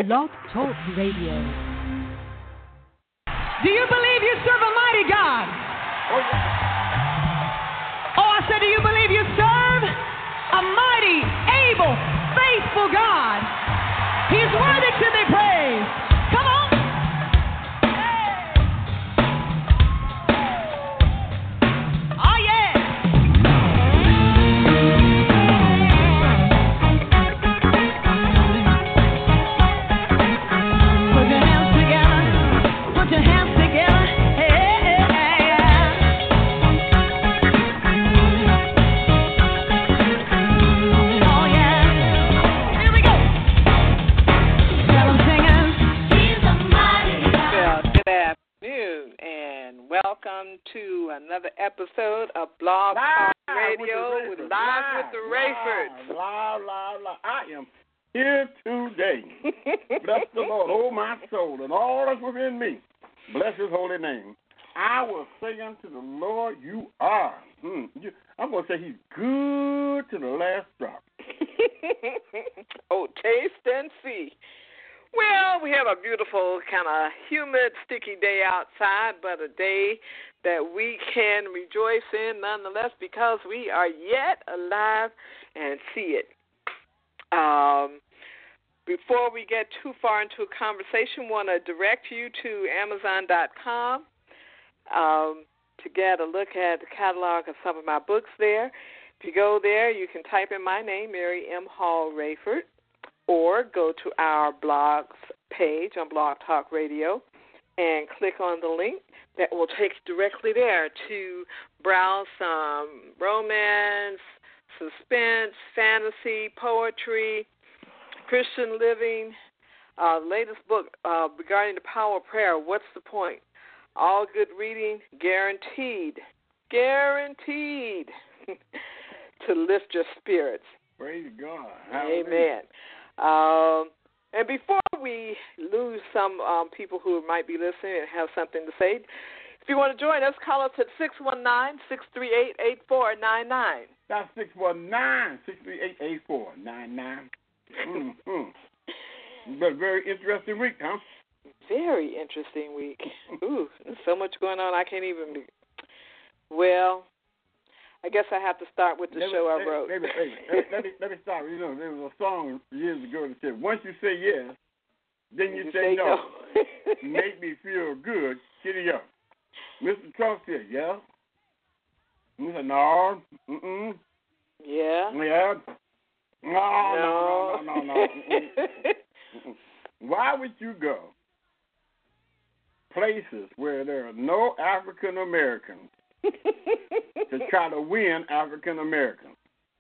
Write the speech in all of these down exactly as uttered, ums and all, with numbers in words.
Blog Talk Radio. Do you believe you serve a mighty God? Oh, yeah. Oh, I said, do you believe you serve a mighty, able, faithful God? He's worthy to be praised. Come on. Oh, yeah. Put your hands together. Put your hands together. Hey, hey, yeah. Oh, yeah. Here we go. Tell 'em singing. He's a mighty God. Well, good afternoon, and welcome to another episode of Blog Talk Radio with Live with the Rayfords. Live, live, live. I am here today. Bless the Lord, oh my soul, and all that's within me. Bless His holy name. I will sing to the Lord, you are. Hmm. You, I'm going to say He's good to the last drop. Oh, taste and see. Well, we have a beautiful, kind of humid, sticky day outside, but a day that we can rejoice in nonetheless because we are yet alive and see it. Um, before we get too far into a conversation, want to direct you to Amazon dot com um, to get a look at the catalog of some of my books there. If you go there, you can type in my name, Mary M. Hall Rayford, or go to our blogs page on Blog Talk Radio and click on the link that will take you directly there to browse some romance, suspense, fantasy, poetry, Christian living, uh, latest book uh, regarding the power of prayer, What's the Point? All good reading, guaranteed, guaranteed to lift your spirits. Praise God. Amen. Um, and before we lose some um, people who might be listening and have something to say, if you want to join us, call us at six one nine, six three eight, eight four nine nine. That's six one nine, six three eight, eight four nine nine. Mm-hmm. But very interesting week, huh? Very interesting week. Ooh, there's so much going on I can't even be. Well, I guess I have to start with the let show me, I wrote. Let me, let, me, let, me, let me start. You know, there was a song years ago that said, once you say yes, then you, you say, say no. no. Make me feel good. Giddy up. Mister Trump said, yeah. We said, no. Mm-mm. Yeah. Yeah. No, no, no, no, no, no. no. Mm-mm. Mm-mm. Why would you go places where there are no African Americans to try to win African Americans?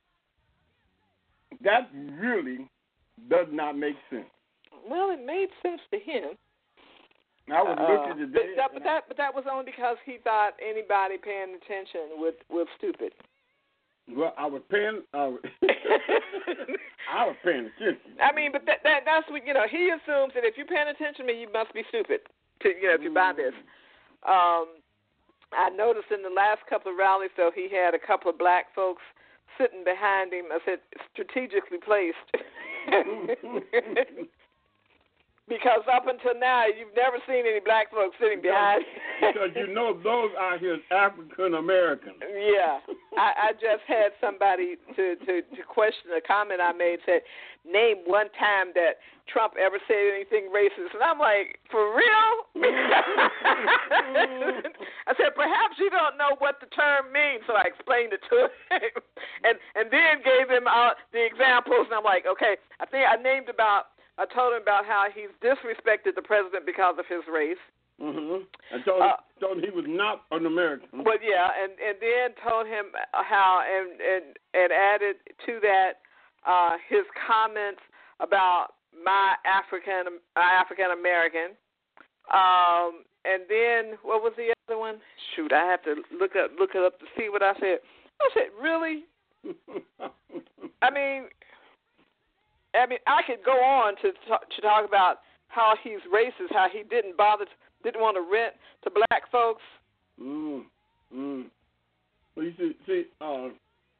That really does not make sense. Well, it made sense to him. I was uh, looking today, but that, but that, but that was only because he thought anybody paying attention was was stupid. Well, I was paying. I was, I was paying attention. I mean, but that, that that's what you know. He assumes that if you're paying attention to me, you must be stupid. To you know, if you buy this. Um, I noticed in the last couple of rallies, though, he had a couple of black folks sitting behind him. I said, strategically placed. Because up until now, you've never seen any black folks sitting behind him. Because you know those are his African Americans. Yeah. I, I just had somebody to, to, to question a comment I made, said, name one time that Trump ever said anything racist. And I'm like, for real? I said, perhaps you don't know what the term means. So I explained it to him and, and then gave him uh, the examples. And I'm like, okay, I think I named about, I told him about how he's disrespected the president because of his race. Mm-hmm. I told him, uh, told him he was not an American. But yeah, and, and then told him how, and, and, and added to that uh, his comments about my African uh, African American. Um, and then what was the other one? Shoot, I have to look up look it up to see what I said. I said, really? I mean. I mean, I could go on to talk, to talk about how he's racist, how he didn't bother, to, didn't want to rent to black folks. Mm, mm. Well, you see, see uh,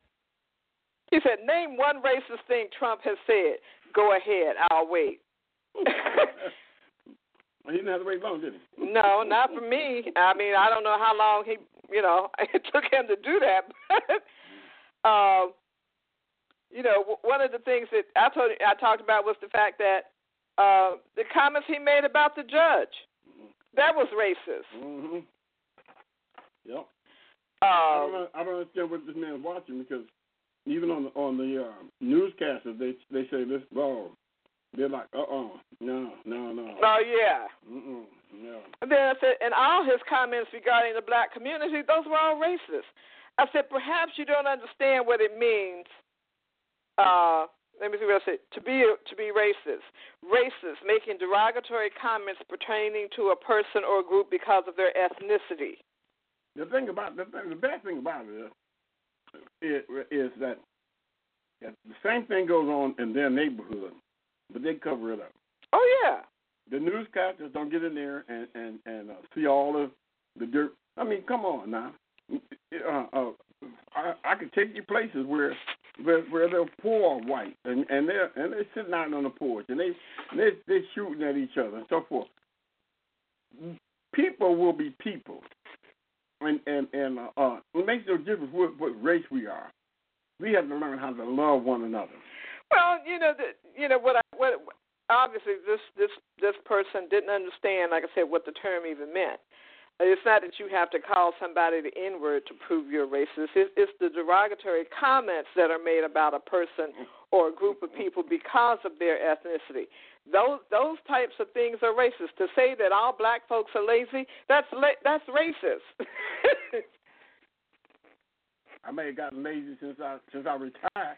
he said, name one racist thing Trump has said. Go ahead, I'll wait. He didn't have to wait long, did he? No, not for me. I mean, I don't know how long he, you know, it took him to do that. But, um, you know, one of the things that I told you, I talked about was the fact that uh, the comments he made about the judge, that was racist. Mm-hmm. Yep. Um, I, don't, I don't understand what this man's watching because even on the on the uh, newscasters, they they say this. Oh, they're like, uh, uh no, no, no. Oh yeah. Mm-mm, no. And then I said, and all his comments regarding the black community, those were all racist. I said, perhaps you don't understand what it means. Uh, let me see what I said. To be to be racist, racist, making derogatory comments pertaining to a person or a group because of their ethnicity. The thing about the, thing, the bad thing about it is, is that, that the same thing goes on in their neighborhood, but they cover it up. Oh yeah. The newscasters don't get in there and and and uh, see all of the dirt. I mean, come on now. Uh, uh, I, I could take you places where where, where they're poor white and and they're and they're sitting out on the porch and they they they're shooting at each other and so forth. People will be people. And and and uh, uh, it makes no difference what, what race we are. We have to learn how to love one another. Well, you know, the, you know what? I, what obviously this this this person didn't understand, like I said, what the term even meant. It's not that you have to call somebody the N-word to prove you're racist. It's, it's the derogatory comments that are made about a person or a group of people because of their ethnicity. Those those types of things are racist. To say that all black folks are lazy, that's la- that's racist. I may have gotten lazy since I since I retired.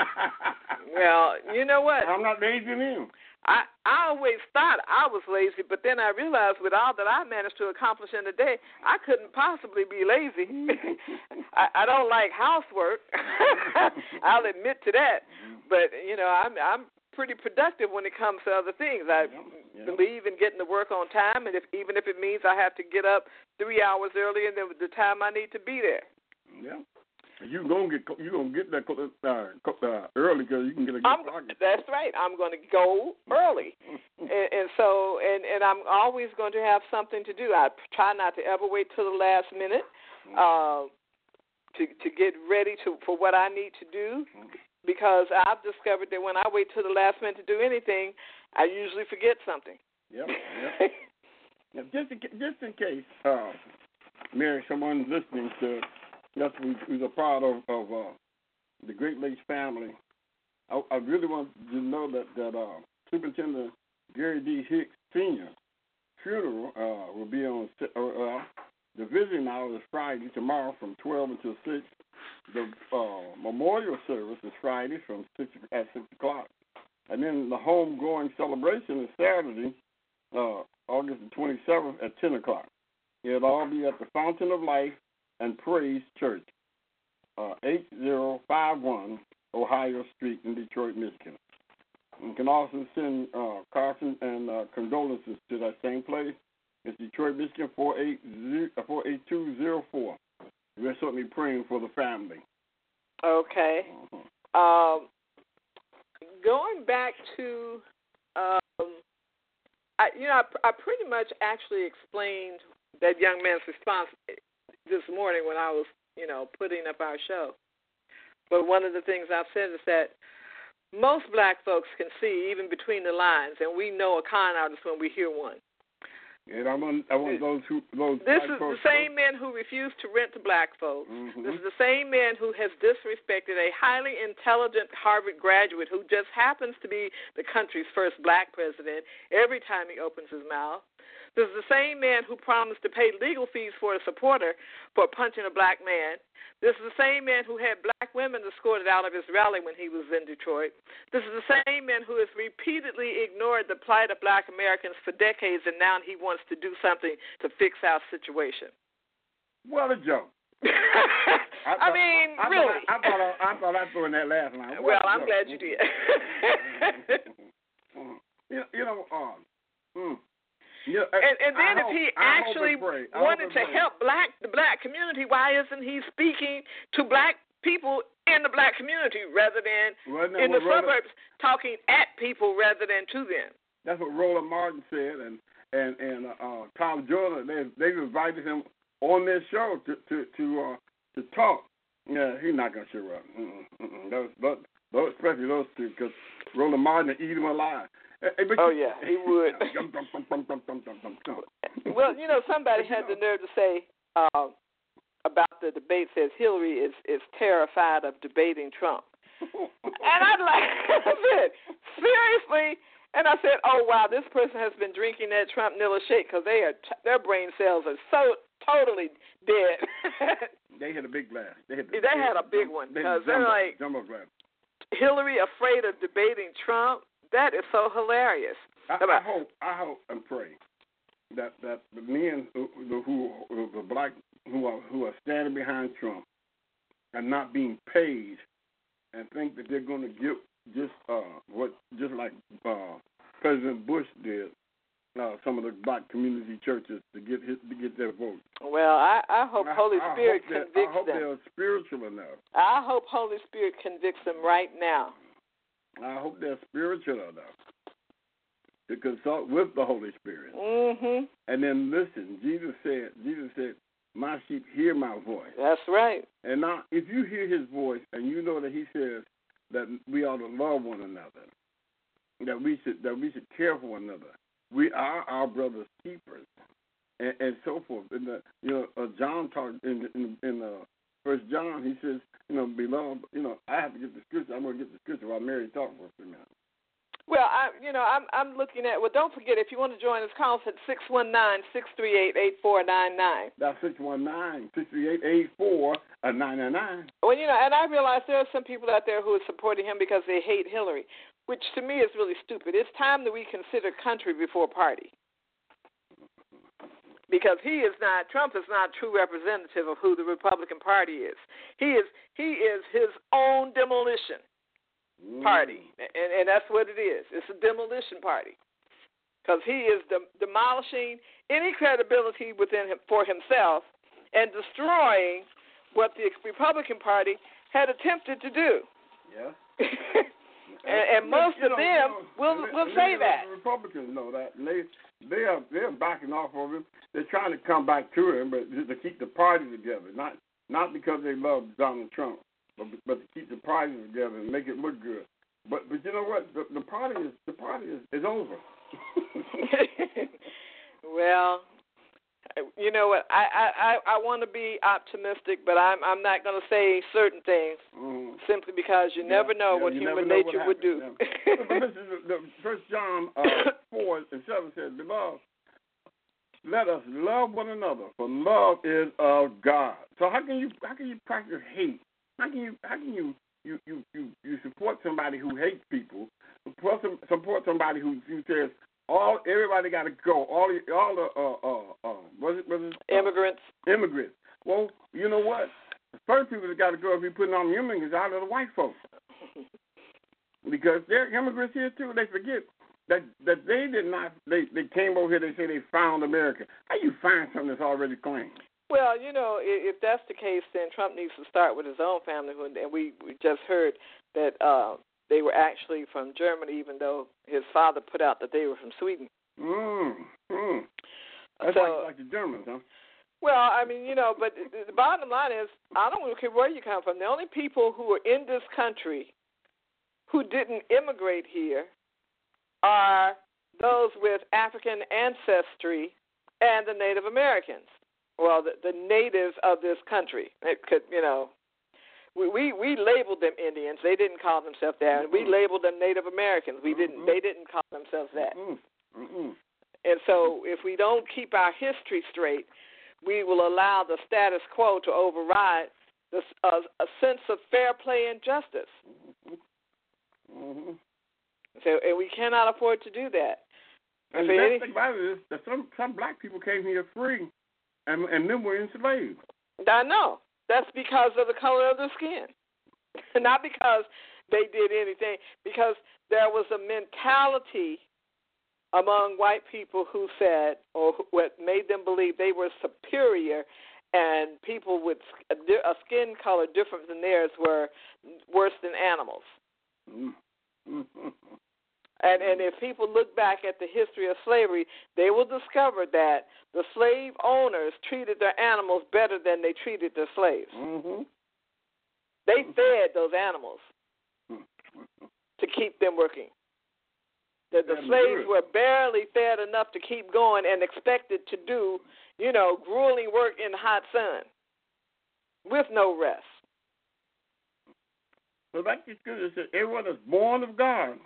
Well, you know what? I'm not lazy anymore. I, I always thought I was lazy, but then I realized with all that I managed to accomplish in a day, I couldn't possibly be lazy. I, I don't like housework. I'll admit to that. But, you know, I'm I'm pretty productive when it comes to other things. I yeah, yeah. believe in getting to work on time, and if even if it means I have to get up three hours earlier than the time I need to be there. Yeah. You gonna get you gonna get that uh, uh, early because you can get a good I'm, progress. That's right. I'm going to go early, and, and so and, and I'm always going to have something to do. I try not to ever wait till the last minute uh, to to get ready to for what I need to do, because I've discovered that when I wait till the last minute to do anything, I usually forget something. Yep. Yep. Now, just in, just in case, uh, Mary, someone's listening to. Yes, we, who's a part of, of uh, the Great Lakes family. I, I really want you to know that, that uh, Superintendent Gary D. Hicks Senior funeral uh, will be on uh, uh, the visiting hour is Friday, tomorrow from twelve until six. The uh, memorial service is Friday from six at six o'clock. And then the homegoing celebration is Saturday, uh, August the twenty-seventh at ten o'clock. It'll all be at the Fountain of Life and Praise Church, uh, eight zero five one Ohio Street in Detroit, Michigan. You can also send uh, caution and uh, condolences to that same place. It's Detroit, Michigan, four eight two zero four. We're certainly praying for the family. Okay. Uh-huh. Um, going back to, um, I, you know, I, I pretty much actually explained that young man's response this morning when I was, you know, putting up our show. But one of the things I've said is that most black folks can see even between the lines, and we know a con artist when we hear one. And I want, I want those who those. This is the same man who refused to rent to black folks. Mm-hmm. This is the same man who has disrespected a highly intelligent Harvard graduate who just happens to be the country's first black president every time he opens his mouth. This is the same man who promised to pay legal fees for a supporter for punching a black man. This is the same man who had black women escorted out of his rally when he was in Detroit. This is the same man who has repeatedly ignored the plight of black Americans for decades, and now he wants to do something to fix our situation. What a joke. I, I, I mean, I, I really. Thought I, I, thought I, I thought I threw in that last line. What well, I'm joke. glad you did. you, you know, um, hmm. Yeah, and, and then I if hope, he I actually wanted to help black the black community, why isn't he speaking to black people in the black community rather than in the suburbs, talking at people rather than to them? That's what Roland Martin said, and and and uh, Tom Jordan. They they invited him on their show to to to uh, to talk. Yeah, he's not gonna show up. Mm-mm, mm-mm. Those, those, those, especially those two, because Roland Martin would eat him alive. Hey, oh yeah, he would. Well, you know, somebody had the nerve to say uh, about the debate says Hillary is is terrified of debating Trump, and I'd like I said seriously. And I said, oh, wow, this person has been drinking that Trump Nilla shake because they are t- their brain cells are so totally dead. They had a big glass. They had, the, they they had a big one because they they're like, jumbo glass. Hillary afraid of debating Trump? That is so hilarious. I, I hope I hope and pray that, that the men who, who, who the black who are who are standing behind Trump are not being paid and think that they're going to get just uh, what just like uh, President Bush did, uh, some of the black community churches to get his, to get their vote. Well, I, I hope I, Holy I Spirit hope convicts that, I hope them. they're spiritual enough. I hope Holy Spirit convicts them right now. I hope they're spiritual enough to consult with the Holy Spirit. Mm-hmm. And then listen. Jesus said, Jesus said, "My sheep hear my voice." That's right. And now, if you hear His voice and you know that He says that we ought to love one another, that we should that we should care for one another. We are our brother's keepers, and, and so forth. And the, you know, uh, John talked in in, in uh, First John. He says, you know, beloved, you know, I have to get the scripture. I'm going to get the scripture while Mary talks for a few minutes. Well, I, you know, I'm I'm looking at. Well, don't forget if you want to join us, call us at six one nine, six three eight, eight four nine nine. That's six one nine, six three eight, eight four nine nine nine. Well, you know, and I realize there are some people out there who are supporting him because they hate Hillary, which to me is really stupid. It's time that we consider country before party. Because he is not, Trump is not a true representative of who the Republican Party is. He is he is his own demolition party, and, and that's what it is. It's a demolition party because he is de- demolishing any credibility within him for himself and destroying what the Republican Party had attempted to do. Yeah. and, and most you of know, them you know, will and will they, say they, that. The Republicans know that. And they they are they're backing off of him. They're trying to come back to him, but just to keep the party together. Not not because they love Donald Trump, but but to keep the party together and make it look good. But but you know what? The, the party is the party is, is over. Well, you know what? I I, I, I want to be optimistic, but I'm I'm not going to say certain things mm-hmm. simply because you yeah, never know yeah, what you human know nature what would do. Yeah. But listen, the, the First John uh, four and seven says, "Beloved, let us love one another, for love is of God." So how can you how can you practice hate? How can you how can you You, you, you, you support somebody who hates people. Support, some, support somebody who, who says all everybody got to go. All the all the uh uh uh was it was it uh, immigrants? Immigrants. Well, you know what? The first people that got to go if you're putting on immigrants out of the white folks, because they're immigrants here too. They forget that that they did not. They they came over here. They say they found America. How you find something that's already claimed? Well, you know, if that's the case, then Trump needs to start with his own family. And we, we just heard that uh, they were actually from Germany, even though his father put out that they were from Sweden. Mm, mm. That's so, like, like the Germans, huh? Well, I mean, you know, but the bottom line is, I don't care where you come from. The only people who are in this country who didn't immigrate here are those with African ancestry and the Native Americans. Well, the, the natives of this country. It could, you know, we, we we labeled them Indians. They didn't call themselves that. And we labeled them Native Americans. We didn't. Mm-hmm. They didn't call themselves that. Mm-hmm. Mm-hmm. And so, if we don't keep our history straight, we will allow the status quo to override this, uh, a sense of fair play and justice. Mm-hmm. So, and we cannot afford to do that. And the best thing about it is that some some black people came here free. And, and then we're enslaved. I know. That's because of the color of their skin. Not because they did anything. Because there was a mentality among white people who said, or what made them believe they were superior, and people with a, a skin color different than theirs were worse than animals. Mm-hmm. And and if people look back at the history of slavery, they will discover that the slave owners treated their animals better than they treated their slaves. Mm-hmm. They fed those animals to keep them working. The, the slaves were barely fed enough to keep going and expected to do, you know, grueling work in the hot sun with no rest. So like the scripture said, everyone that's born of God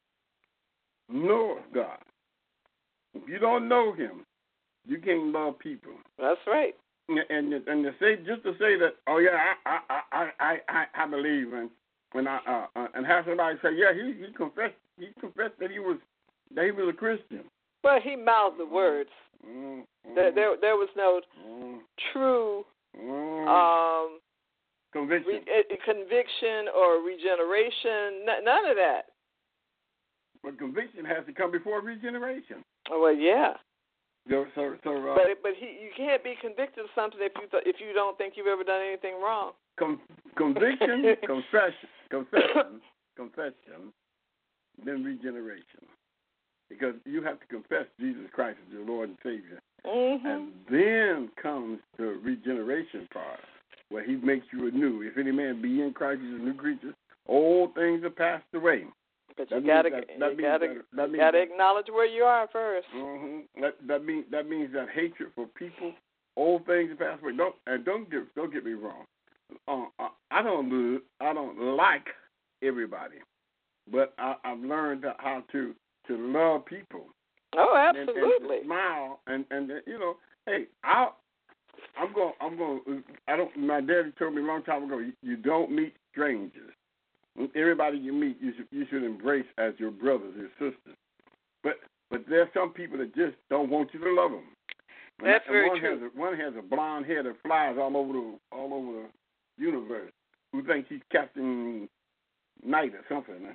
knows God. If you don't know him, you can't love people. That's right. And and, and to say just to say that, oh yeah, I I I I, I, I believe, and when I uh, uh, and have somebody say, yeah, he he confessed he confessed that he was that he was a Christian. Well, he mouthed the words. Mm, mm, there, there there was no mm, true mm. um, conviction, re- conviction or regeneration. N- none of that. But conviction has to come before regeneration. Oh, well, yeah. So, so, so uh, but but he, you can't be convicted of something if you th- if you don't think you've ever done anything wrong. com- conviction, confession, confession, confession, then regeneration. Because you have to confess Jesus Christ as your Lord and Savior. Mm-hmm. And then comes the regeneration part, where he makes you anew. If any man be in Christ, he's a new creature. Old things are passed away. But you gotta, that, that you gotta, that, that you gotta that, acknowledge where you are first. Mm-hmm. That that means that means that hatred for people, old things are passed away. Don't and don't get don't get me wrong. Uh, I don't I don't like everybody, but I, I've learned how to to love people. Oh, absolutely. And, and to smile and and you know, hey, I I'm going I'm going. I don't. My daddy told me a long time ago. You, you don't meet strangers. Everybody you meet, you should you should embrace as your brothers, your sisters. But but there's some people that just don't want you to love them. That's and very one true. Has a, one has a blonde hair that flies all over the all over the universe. Who thinks he's Captain Knight or something?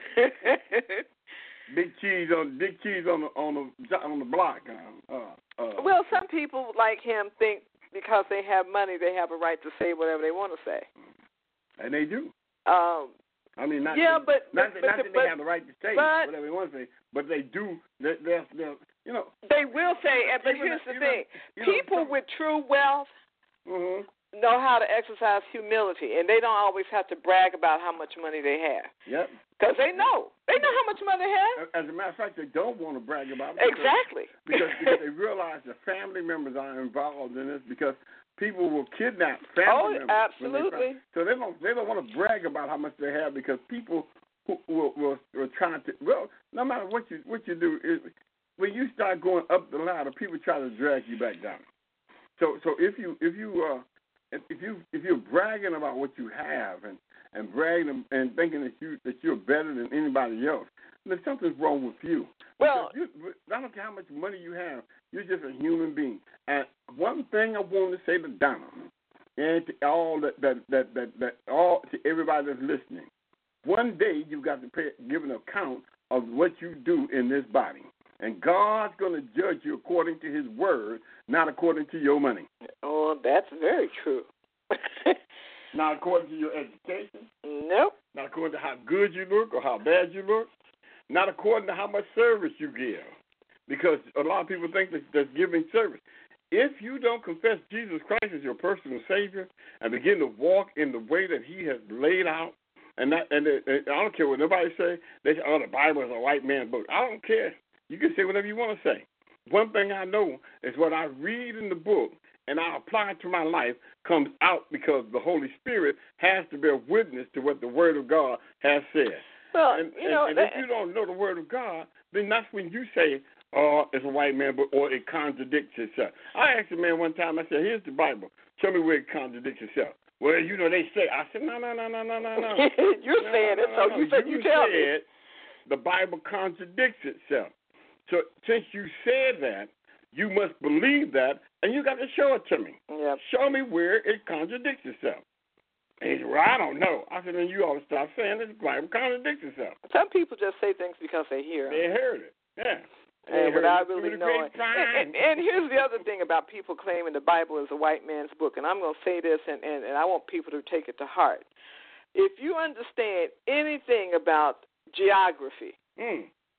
Big cheese on big cheese on the on the on the block. Uh, uh, well, some people like him think because they have money, they have a right to say whatever they want to say. And they do. Um, I mean, not yeah, that, but not, but, that, not but, that but, they have the right to say but, whatever they want to say, but they do. They're, they're, they're you know. They will say, but even, here's the even, thing: you know, people some, with true wealth mm-hmm. know how to exercise humility, and they don't always have to brag about how much money they have. Yep. Because they know. They know how much money they have. As a matter of fact, they don't want to brag about it. Because, exactly. because, because they realize the family members are involved in this because people will kidnap family oh, members. absolutely. They so they don't they don't want to brag about how much they have because people who will will, will try to well, no matter what you what you do, is, when you start going up the ladder, people try to drag you back down. So so if you if you uh if, if you if you're bragging about what you have and and bragging and thinking that you that you're better than anybody else, then something's wrong with you. Well, you, I don't care how much money you have, you're just a human being. And one thing I want to say to Donna and to all that that that that, that all to everybody that's listening, one day you've got to pay, give an account of what you do in this body. And God's going to judge you according to his word, not according to your money. Oh, that's very true. Not according to your education. Nope. Not according to how good you look or how bad you look. Not according to how much service you give. Because a lot of people think that that's giving service. If you don't confess Jesus Christ as your personal Savior and begin to walk in the way that he has laid out, and that, and, and I don't care what nobody say, they say, oh, the Bible is a white man's book. I don't care. You can say whatever you want to say. One thing I know is what I read in the book and I apply it to my life comes out because the Holy Spirit has to bear witness to what the Word of God has said. Well, and, you know, and, and if you don't know the Word of God, then that's when you say, oh, it's a white man book or it contradicts itself. I asked a man one time, I said, here's the Bible. Show me where it contradicts itself. Well, you know, they say, I said, no, no, no, no, no, no, no. You're no, saying no, it, no, so no. you said you, you tell said me. The Bible contradicts itself. So since you said that, you must believe that, and you got to show it to me. Yep. Show me where it contradicts itself. And he said, well, I don't know. I said, then you ought to stop saying that the Bible contradicts itself. Some people just say things because they hear them. They heard it, yeah. And without really knowing. And, And, and, and here's the other thing about people claiming the Bible is a white man's book, and I'm going to say this, and, and, and I want people to take it to heart. If you understand anything about geography, mm.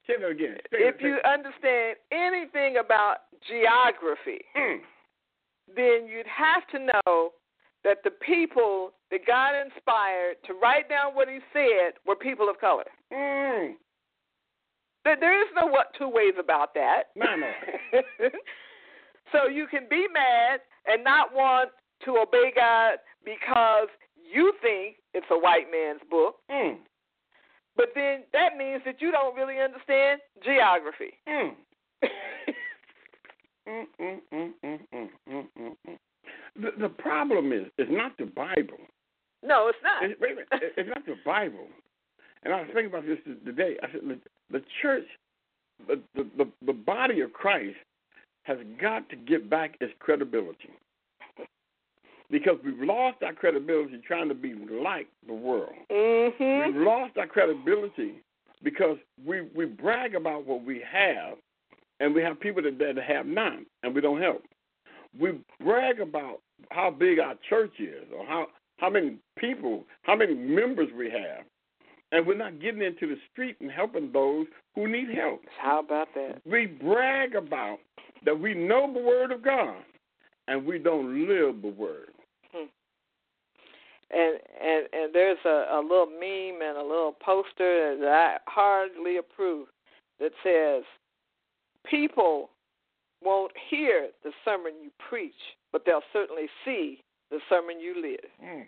Say that again. Say if that, you understand anything about geography, mm. then you'd have to know that the people that God inspired to write down what he said were people of color. Mm. There, there is no what two ways about that. No, no. So you can be mad and not want to obey God because you think it's a white man's book. Mm. But then that means that you don't really understand geography. Mm. mm, mm, mm, mm, mm, mm, mm, mm. The, the problem is, it's not the Bible. No, it's not. It, wait a minute. It, it's not the Bible. And I was thinking about this today. I said, the, the church, the, the, the, the body of Christ has got to get back its credibility. Because we've lost our credibility trying to be like the world. Mm-hmm. We've lost our credibility because we, we brag about what we have, and we have people that, that have none, and we don't help. We brag about how big our church is, or how, how many people, how many members we have, and we're not getting into the street and helping those who need help. How about that? We brag about that we know the Word of God, and we don't live the Word. Hmm. And and and there's a, a little meme and a little poster that I hardly approve that says, people won't hear the sermon you preach, but they'll certainly see the sermon you live. Mm.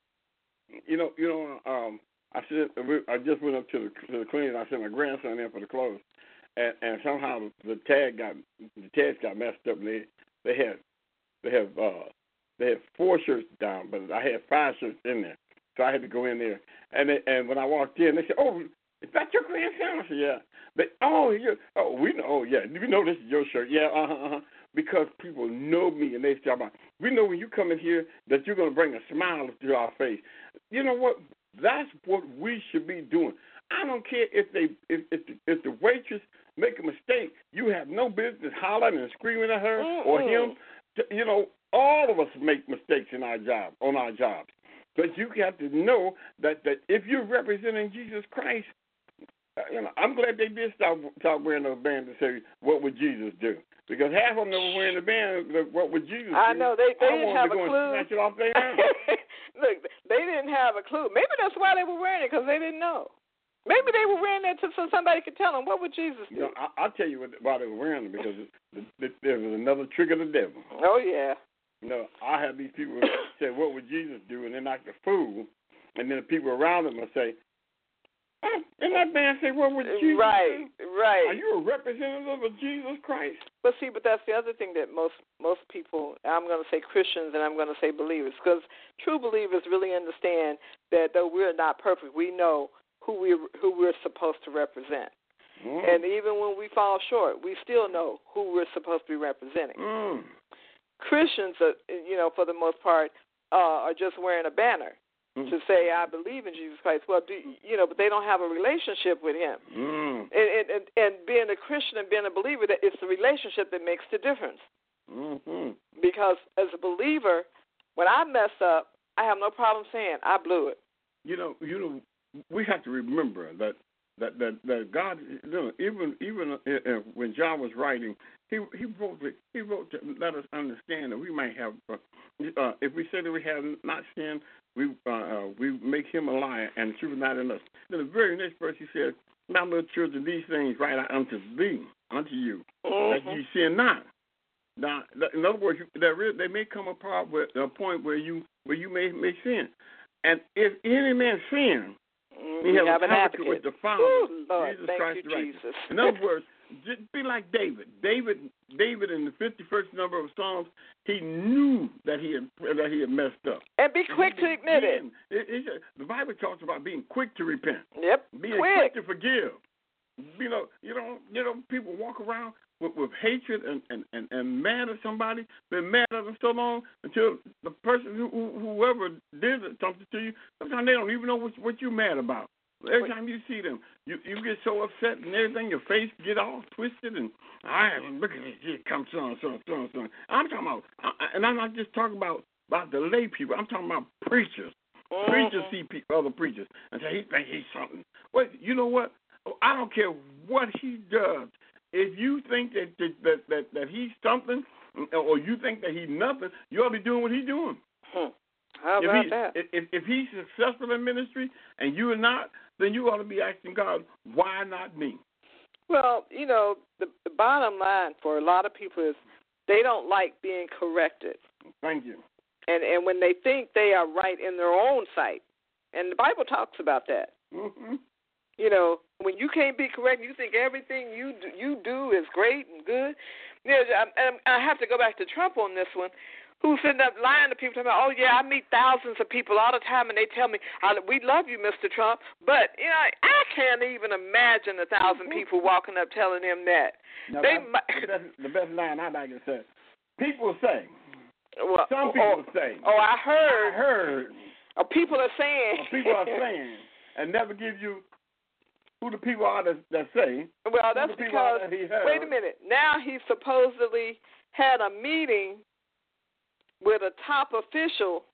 You know, you know. Um, I said I just went up to the, to the clinic. I sent my grandson in for the clothes, and, and somehow the tag got the tags got messed up. And they they had they have uh, they had four shirts down, but I had five shirts in there, so I had to go in there. And they, and when I walked in, they said, "Oh, is that your grandson?" I said, "Yeah." They, oh, you oh we know. Oh, yeah, we know this is your shirt. Yeah, uh huh. Uh-huh. Because people know me, and they say, "We know when you come in here that you're going to bring a smile to our face." You know what? That's what we should be doing. I don't care if they if if the, if the waitress make a mistake. You have no business hollering and screaming at her Mm-mm. or him. You know, all of us make mistakes in our job on our jobs, but you have to know that that if you're representing Jesus Christ, you know, I'm glad they did stop stop wearing those bands and say, "What would Jesus do?" Because half of them were wearing the band. What would Jesus do? I know they they I didn't have to a go clue. And snatch it off their arm. Look, they didn't have a clue. Maybe that's why they were wearing it, because they didn't know. Maybe they were wearing that so somebody could tell them, what would Jesus do? You know, I, I'll tell you what, why they were wearing them, because it, it, there was another trick of the devil. Oh, yeah. You know, I have these people say, what would Jesus do? And then act a fool. And then the people around them will say, oh, and that man say, what would Jesus right, do? Right, Are you a representative of Jesus Christ? But see, but that's the other thing that most most people, I'm going to say Christians and I'm going to say believers, because true believers really understand that though we're not perfect, we know who we who we're supposed to represent. Mm. And even when we fall short, we still know who we're supposed to be representing. Mm. Christians, are, you know, for the most part, uh, are just wearing a banner mm. to say, I believe in Jesus Christ. Well, do, you know, but they don't have a relationship with him. Mm. And, and, and being a Christian and being a believer, it's the relationship that makes the difference. Mm-hmm. Because as a believer, when I mess up, I have no problem saying, I blew it. You know, you know, we have to remember that that that, that God, you know, even even uh, when John was writing, he he wrote it, he wrote to let us understand that we might have, uh, uh, if we say that we have not sinned, we uh, uh, we make him a liar, and the truth is not in us. Then the very next verse he said, "My little children, these things write I unto thee, unto you, mm-hmm. that ye sin not." Now, in other words, there they may come apart with a point where you where you may may sin, and if any man sin, mm, he has have an advocate with the Father, Ooh, Lord, Jesus thank Christ you, the righteous. Jesus. In other words, just be like David. David, David, in the fifty-first number of Psalms, he knew that he had that he had messed up, and be quick to admit it. it, it, it the Bible talks about being quick to repent. Yep, being quick. quick to forgive. You know, you know, you know, people walk around with, with hatred and, and, and, and mad at somebody. Been mad at them so long until the person who, whoever did something to you, sometimes they don't even know what, what you're mad about. Every time you see them, you, you get so upset and everything, your face get all twisted and, all right, look at this, here comes so and so and so and so. I'm talking about, and I'm not just talking about, about the lay people. I'm talking about preachers. Mm-hmm. Preachers see people, other preachers and say, he think he's something. Well, you know what? I don't care what he does. If you think that that, that, that, that he's something, or you think that he's nothing, you ought to be doing what he's doing. Hmm. How if about he, that? If, if he's successful in ministry and you are not, then you ought to be asking God, why not me? Well, you know, the, the bottom line for a lot of people is they don't like being corrected. Thank you. And and when they think they are right in their own sight, and the Bible talks about that. Mm-hmm. You know, when you can't be correct, you think everything you do, you do is great and good. You know, I, I have to go back to Trump on this one, who's sitting up lying to people, talking about, oh, yeah, I meet thousands of people all the time, and they tell me, we love you, Mister Trump. But, you know, I can't even imagine a thousand people walking up telling him that. Now, they the, best, the best line I like to say, people say, well, some people oh, say, oh, I heard, I heard, oh, people are saying, oh, people are saying, and never give you who the people are that, that say. Well, that's because, that he heard. Wait a minute, now he supposedly had a meeting with a top official,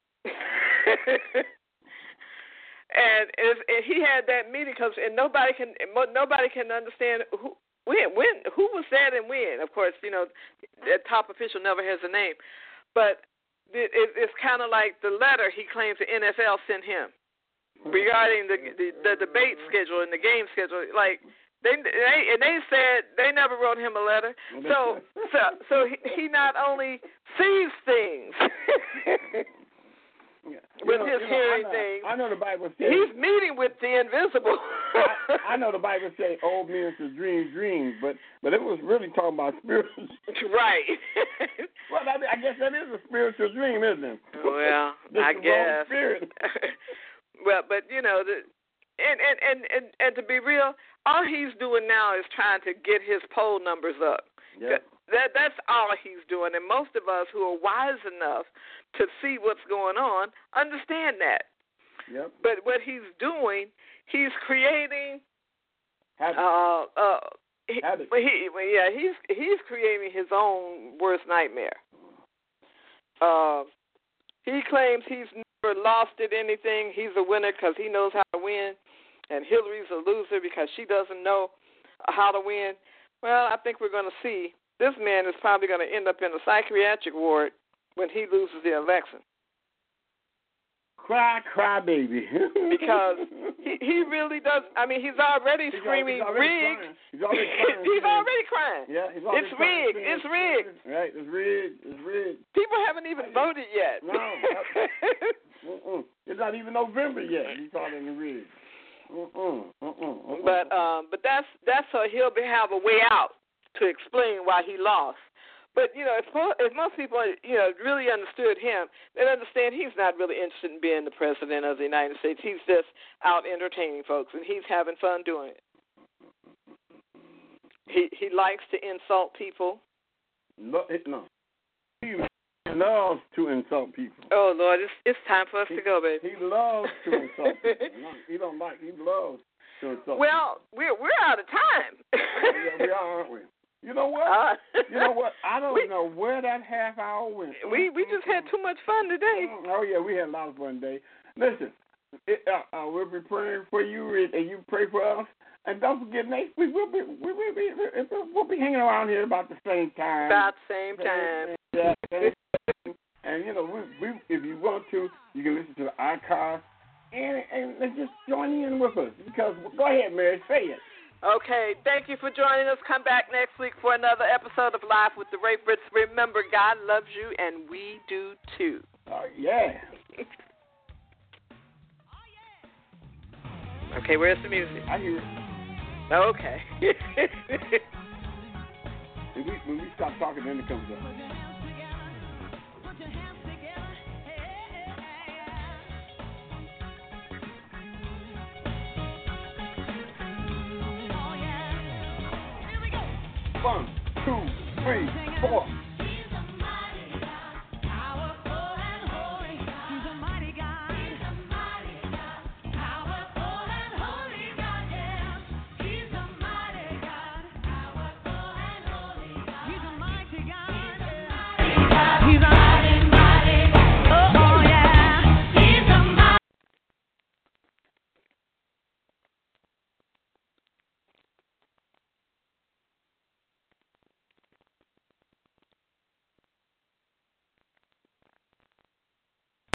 and, and he had that meeting because and nobody can nobody can understand who when when who was that and when. Of course, you know that top official never has a name, but it, it, it's kind of like the letter he claims the N F L sent him regarding the, the the debate schedule and the game schedule, like. They, they and they said they never wrote him a letter. So so so he, he not only sees things with know, his you know, hearing I know, things. I know the Bible says he's meeting with the invisible. I, I know the Bible says old men should dream dreams, but but it was really talking about spiritual. Right. Well, I, I guess that is a spiritual dream, isn't it? Well, I guess. Spirit. Well, but you know the. And, and, and, and, and to be real, all he's doing now is trying to get his poll numbers up. Yep. That That's all he's doing. And most of us who are wise enough to see what's going on understand that. Yep. But what he's doing, he's creating Habit. Uh, uh, he, Habit. he, yeah, he's he's creating his own worst nightmare. Uh, he claims he's never lost at anything. He's a winner because he knows how to win. And Hillary's a loser because she doesn't know how to win. Well, I think we're going to see. This man is probably going to end up in a psychiatric ward when he loses the election. Cry, cry, baby. Because he, he really does. I mean, he's already he's screaming already, rigged. he's already crying. He's already crying. Yeah, he's already it's crying. rigged. It's rigged. Right, it's rigged. It's rigged. People haven't even voted yet. No. Mm-mm. It's not even November yet. He's calling it rigged. Mm-mm. Mm-mm. But um, but that's that's so he'll be, have a way out to explain why he lost. But you know, if, if most people you know really understood him, they'd understand he's not really interested in being the president of the United States. He's just out entertaining folks, and he's having fun doing it. He he likes to insult people. No, no. He loves to insult people. Oh Lord, it's it's time for us he, to go, baby. He loves to insult people. No, he don't like. He loves to insult. Well, people. we're we're out of time. Yeah, we are, aren't we? You know what? Uh, you know what? I don't we, know where that half hour went. We we just had too much fun today. Oh yeah, we had a lot of fun today. Listen, it, uh, uh, we'll be praying for you, and you pray for us. And don't forget, next week we'll be we, we, we, we'll, we'll be hanging around here about the same time. About the same time. Yeah. And, and you know, we, we if you want to, you can listen to the archive and and, and just join in with us. Because go ahead, Mary, say it. Okay, thank you for joining us. Come back next week for another episode of Life with the Rayfords. Remember, God loves you, and we do too. Oh, yeah. Okay, where's the music? I hear it. Okay. when, we, when we stop talking, then it comes up. One, two, three, four.